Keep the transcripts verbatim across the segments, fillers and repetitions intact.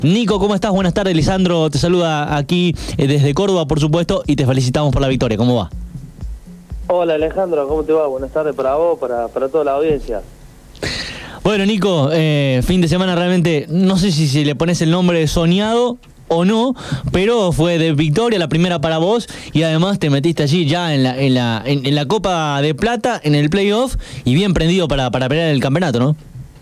Nico, ¿cómo estás? Buenas tardes, Lisandro te saluda aquí eh, desde Córdoba, por supuesto, y te felicitamos por la victoria. ¿Cómo va? Hola Alejandro, ¿cómo te va? Buenas tardes para vos, para, para toda la audiencia. Bueno, Nico, eh, fin de semana realmente, no sé si, si le pones el nombre soñado o no, pero fue de victoria la primera para vos y además te metiste allí ya en la en la en, en la Copa de Plata, en el playoff y bien prendido para, para pelear el campeonato, ¿no?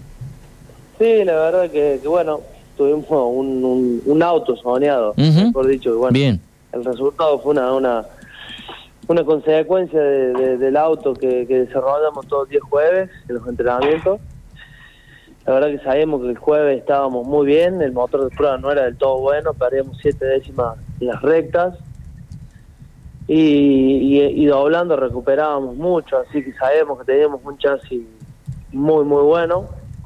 Sí, la verdad que, que bueno, tuvimos un, un, un auto soñado, uh-huh. mejor dicho, que bueno, bien. El resultado fue una una, una consecuencia de, de, del auto que, que desarrollamos todos los días jueves en los entrenamientos. La verdad que sabemos que el jueves estábamos muy bien, el motor de prueba no era del todo bueno, perdíamos siete décimas en las rectas y, y, y doblando recuperábamos mucho, así que sabemos que teníamos un chasis muy muy bueno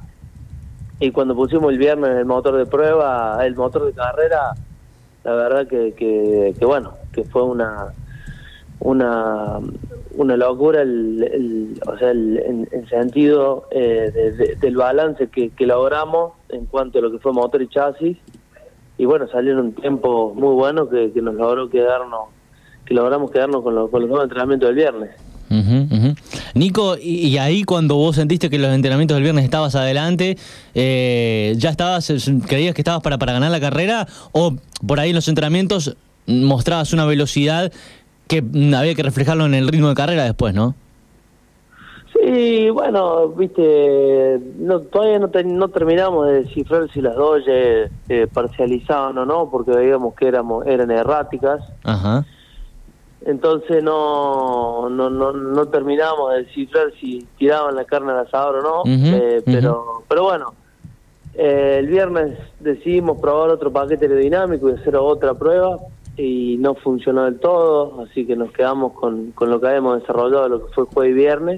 y cuando pusimos el viernes el motor de prueba, el motor de carrera, la verdad que, que, que bueno, que fue una una una locura el, el o sea el en, en sentido eh, de, de, del balance que, que logramos en cuanto a lo que fue motor y chasis y bueno, salieron tiempos muy buenos que, que nos logró quedarnos que logramos quedarnos con, lo, con los dos entrenamientos del viernes. Uh-huh, uh-huh. Nico, y, y ahí cuando vos sentiste que los entrenamientos del viernes estabas adelante, eh, ¿ya estabas, creías que estabas para, para ganar la carrera o por ahí en los entrenamientos mostrabas una velocidad que había que reflejarlo en el ritmo de carrera después, ¿no? Sí, bueno, viste, no, todavía no, te, no terminamos de descifrar si las dos eh, eh, parcializaban o no, porque veíamos que éramos eran erráticas. Ajá. Entonces no no no no terminamos de descifrar si tiraban la carne al asador o no, uh-huh, eh, pero uh-huh. pero bueno, eh, el viernes decidimos probar otro paquete aerodinámico y hacer otra prueba. Y no funcionó del todo, así que nos quedamos con, con lo que habíamos desarrollado, lo que fue jueves y viernes,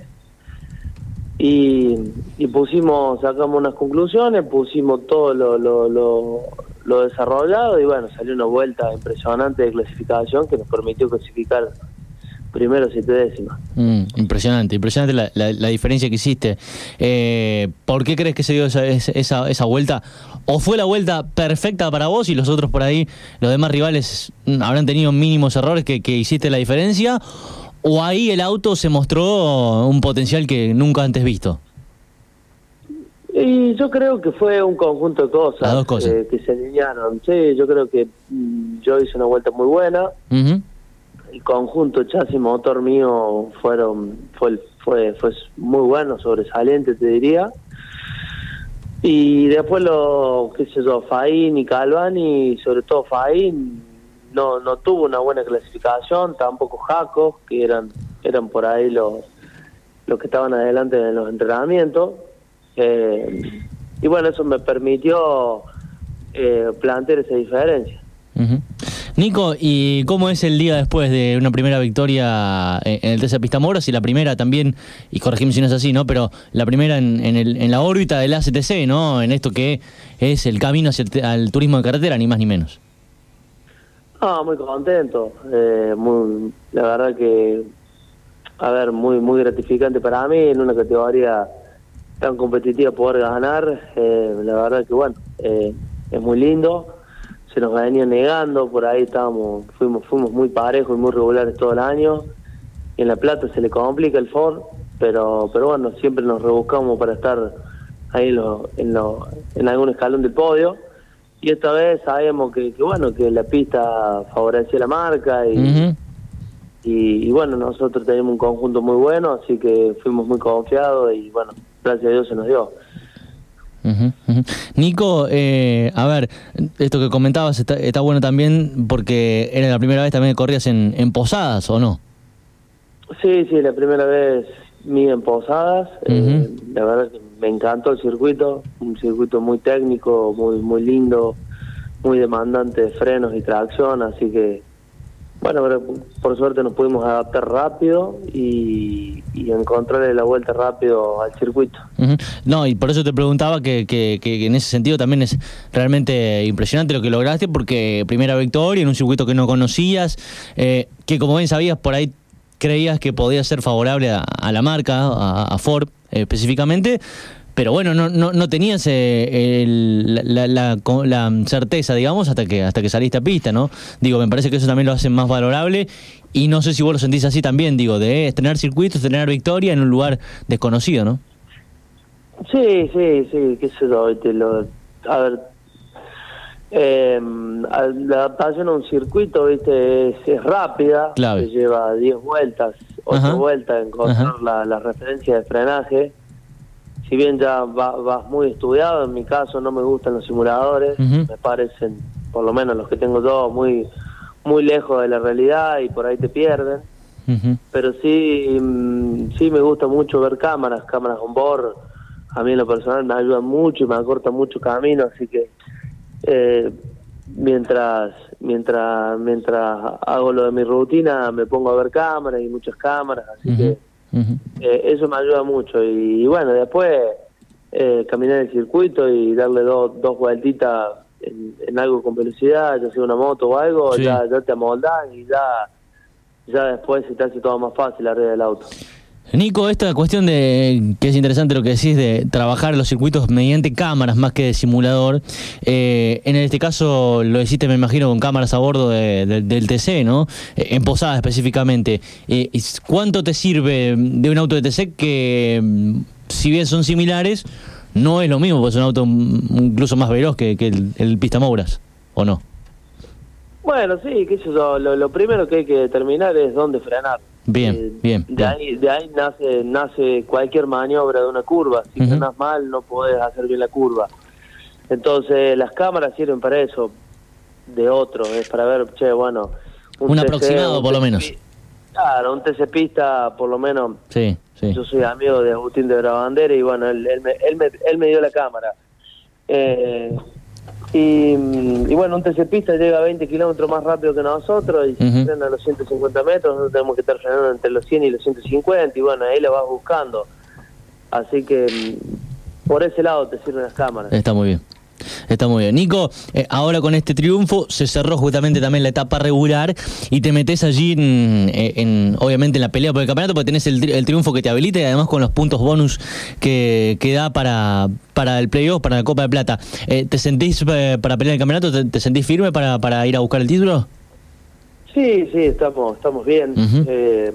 y, y pusimos, sacamos unas conclusiones, pusimos todo lo, lo, lo, lo desarrollado, y bueno, salió una vuelta impresionante de clasificación que nos permitió clasificar primero siete décimas. Mm, impresionante, impresionante la, la, la diferencia que hiciste. Eh, ¿Por qué crees que se dio esa, esa, esa vuelta? ¿O fue la vuelta perfecta para vos y los otros por ahí, los demás rivales, habrán tenido mínimos errores que, que hiciste la diferencia? ¿O ahí el auto se mostró un potencial que nunca antes visto? Y yo creo que fue un conjunto de cosas, Las dos cosas. Eh, que se alinearon. Sí, yo creo que mm, yo hice una vuelta muy buena. Uh-huh. El conjunto chasis motor mío fueron fue fue fue muy bueno, sobresaliente te diría, y después lo qué sé yo, Faín y Calvani, sobre todo Faín no no tuvo una buena clasificación, tampoco Jaco, que eran eran por ahí los los que estaban adelante en los entrenamientos, eh, y bueno, eso me permitió eh, plantear esa diferencia. Uh-huh. Nico, ¿y cómo es el día después de una primera victoria en el T C Pista Moros y la primera también, y corregime si no es así, ¿no? Pero la primera en, en, el, en la órbita del A C T C, ¿no? En esto que es el camino hacia el, al turismo de carretera, ni más ni menos. Ah, muy contento. Eh, muy, la verdad que, a ver, muy muy gratificante para mí en una categoría tan competitiva poder ganar. Eh, la verdad que, bueno, eh, es muy lindo. Se nos venía negando, por ahí estábamos, fuimos fuimos muy parejos y muy regulares todo el año, y en La Plata se le complica el Ford, pero pero bueno, siempre nos rebuscamos para estar ahí en, lo, en, lo, en algún escalón del podio, y esta vez sabemos que, que bueno, que la pista favorecía la marca, y, uh-huh. y, y bueno, nosotros tenemos un conjunto muy bueno, así que fuimos muy confiados, y bueno, gracias a Dios se nos dio. Uh-huh, uh-huh. Nico, eh, a ver, esto que comentabas está, está bueno también porque era la primera vez también que corrías en, en Posadas, ¿o no? Sí, sí, la primera vez mía en Posadas. Uh-huh. eh, la verdad que me encantó el circuito, un circuito muy técnico, muy muy lindo, muy demandante de frenos y tracción, así que bueno, pero por suerte nos pudimos adaptar rápido y, y encontrarle la vuelta rápido al circuito. Uh-huh. No, y por eso te preguntaba que, que, que en ese sentido también es realmente impresionante lo que lograste, porque primera victoria en un circuito que no conocías, eh, que como bien sabías, por ahí creías que podía ser favorable a, a la marca, a, a Ford eh, específicamente, pero bueno, no no, no tenías eh, el, la, la, la, la certeza, digamos, hasta que hasta que saliste a pista, ¿no? Digo, me parece que eso también lo hace más valorable, y no sé si vos lo sentís así también, digo, de estrenar circuitos, tener victoria en un lugar desconocido, ¿no? Sí, sí, sí, qué sé yo, te lo, a ver, eh, la adaptación a un circuito, viste, es, es rápida, Clave. que lleva diez vueltas, ocho vueltas, encontrar la, la referencia de frenaje. Si bien ya va, vas muy estudiado, en mi caso no me gustan los simuladores, uh-huh. me parecen, por lo menos los que tengo yo, muy muy lejos de la realidad y por ahí te pierden. Uh-huh. Pero sí, sí me gusta mucho ver cámaras, cámaras on board. A mí en lo personal me ayudan mucho y me acorta mucho camino, así que eh, mientras mientras mientras hago lo de mi rutina me pongo a ver cámaras y muchas cámaras, así uh-huh. que uh-huh. Eh, eso me ayuda mucho. Y, y bueno, después eh, caminar el circuito y darle do, dos vueltitas en, en algo con velocidad, ya sea una moto o algo, sí. ya, ya te amoldan y ya, ya después se te hace todo más fácil arriba del auto. Nico, esta cuestión de que es interesante lo que decís de trabajar los circuitos mediante cámaras más que de simulador, eh, en este caso lo hiciste, me imagino, con cámaras a bordo de, de, del T C, ¿no? Eh, en Posada específicamente. Eh, ¿Cuánto te sirve de un auto de T C que, si bien son similares, no es lo mismo, porque es un auto incluso más veloz que, que el, el Pista Mouras, ¿o no? Bueno, sí, qué sé yo, lo, lo primero que hay que determinar es dónde frenar. Bien, eh, bien. De bien. ahí, de ahí nace nace cualquier maniobra de una curva. Si uh-huh. frenas mal, no podés hacer bien la curva. Entonces, las cámaras sirven para eso, de otro, es para ver, che, bueno... Un, un T C, aproximado, un por lo menos. Claro, un T C pista, por lo menos. Sí, sí. Yo soy amigo de Agustín de Brabandera y bueno, él, él, me, él, me, él me dio la cámara. Eh... Y, y bueno, un T C pista llega a veinte kilómetros más rápido que nosotros y si uh-huh. frena a los ciento cincuenta metros, nosotros tenemos que estar frenando entre los cien y los ciento cincuenta y bueno, ahí lo vas buscando. Así que por ese lado te sirven las cámaras. Está muy bien. Está muy bien. Nico, eh, ahora con este triunfo se cerró justamente también la etapa regular y te metes allí en, en obviamente en la pelea por el campeonato, porque tenés el, tri- el triunfo que te habilita y además con los puntos bonus que, que da para, para el playoff, para la Copa de Plata. Eh, ¿Te sentís eh, para pelear el campeonato? ¿Te, te sentís firme para, para ir a buscar el título? Sí, sí, estamos estamos bien. Uh-huh. Eh,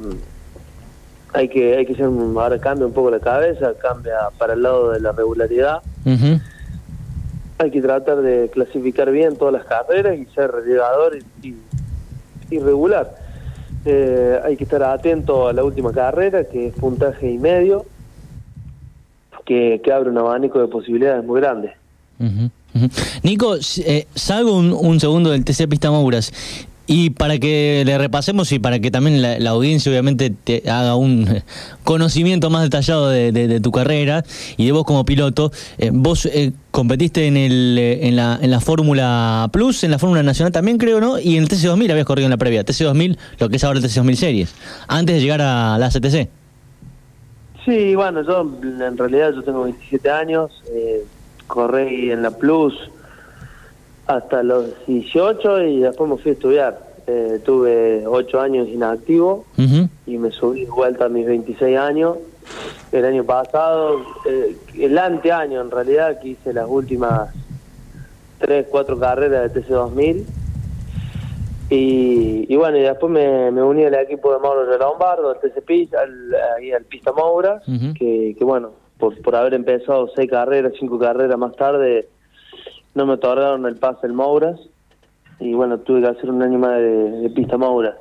hay que hay que hacer un, ahora cambia un poco la cabeza, cambia para el lado de la regularidad. Uh-huh. Hay que tratar de clasificar bien todas las carreras y ser llegador y, y, y regular. Eh, hay que estar atento a la última carrera, que es puntaje y medio, que, que abre un abanico de posibilidades muy grandes. Uh-huh, uh-huh. Nico, eh, salgo un, un segundo del T C Pista Mouras. Y para que le repasemos y para que también la, la audiencia obviamente te haga un conocimiento más detallado de, de, de tu carrera y de vos como piloto, eh, vos eh, competiste en el en la en la Fórmula Plus, en la Fórmula Nacional también creo, ¿no? Y en el T C dos mil habías corrido en la previa, T C dos mil, lo que es ahora el T C dos mil Series, antes de llegar a la C T C. Sí, bueno, yo en realidad yo tengo veintisiete años, eh, corrí en la Plus hasta los dieciocho y después me fui a estudiar. Eh, tuve ocho años inactivo uh-huh. y me subí de vuelta a mis veintiséis años. El año pasado, eh, el anteaño en realidad, que hice las últimas tres, cuatro carreras de T C dos mil. Y, y bueno, y después me, me uní al equipo de Mauro Lombardo, al T C Pista, al, ahí al Pista Mouras, uh-huh. que, que bueno, por, por haber empezado seis carreras, cinco carreras más tarde, no me otorgaron el pase el Mouras y bueno, tuve que hacer un año más de, de Pista Mouras.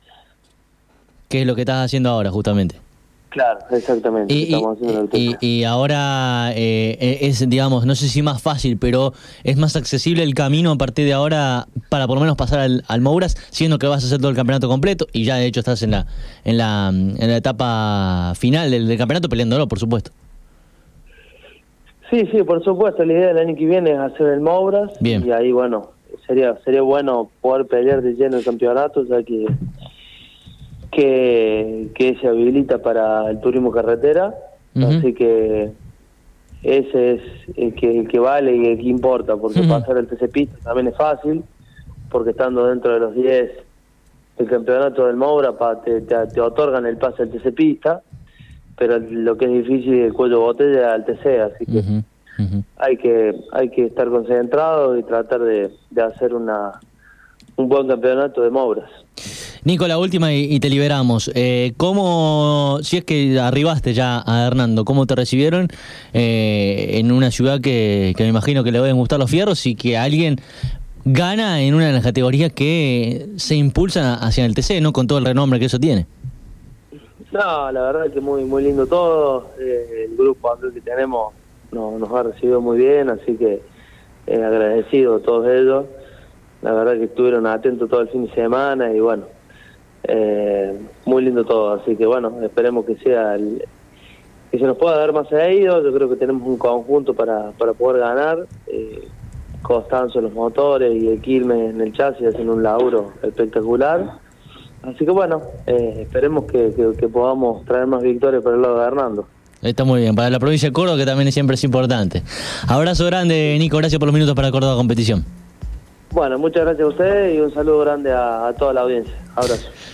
¿Qué es lo que estás haciendo ahora justamente? Claro, exactamente. Y, Estamos y, haciendo y, y ahora eh, es, digamos, no sé si más fácil, pero es más accesible el camino a partir de ahora para por lo menos pasar al, al Mouras, siendo que vas a hacer todo el campeonato completo y ya de hecho estás en la en la, en la etapa final del, del campeonato peleándolo, por supuesto. Sí, sí, por supuesto. La idea del año que viene es hacer el Mouras. Bien. Y ahí, bueno, sería sería bueno poder pelear de lleno el campeonato, ya que que, que se habilita para el turismo carretera. Uh-huh. Así que ese es el que, el que vale y el que importa, porque uh-huh. pasar el T C Pista también es fácil, porque estando dentro de los diez del campeonato del Moura, pa, te, te, te otorgan el pase al T C Pista. pero lo que es difícil es el cuello de botella al T C, así que Uh-huh, uh-huh. hay que hay que estar concentrados y tratar de, de hacer una un buen campeonato de Mouras. Nico, la última y, y te liberamos. Eh, ¿Cómo, si es que arribaste ya a Hernando, cómo te recibieron eh, en una ciudad que, que me imagino que le deben gustar los fierros y que alguien gana en una de las categorías que se impulsan hacia el T C, ¿no? Con todo el renombre que eso tiene. No, la verdad que muy muy lindo todo. Eh, el grupo que tenemos no, nos ha recibido muy bien, así que eh, agradecido a todos ellos. La verdad que estuvieron atentos todo el fin de semana y bueno, eh, muy lindo todo. Así que bueno, esperemos que sea el, que se nos pueda dar más seguido. Yo creo que tenemos un conjunto para, para poder ganar. Eh, Constanzo en los motores y el Quilmes en el chasis hacen un laburo espectacular. Así que bueno, eh, esperemos que, que, que podamos traer más victorias para el lado de Hernando. Está muy bien, para la provincia de Córdoba, que también siempre es importante. Abrazo grande, Nico, gracias por los minutos para Córdoba Competición. Bueno, muchas gracias a ustedes y un saludo grande a, a toda la audiencia. Abrazo.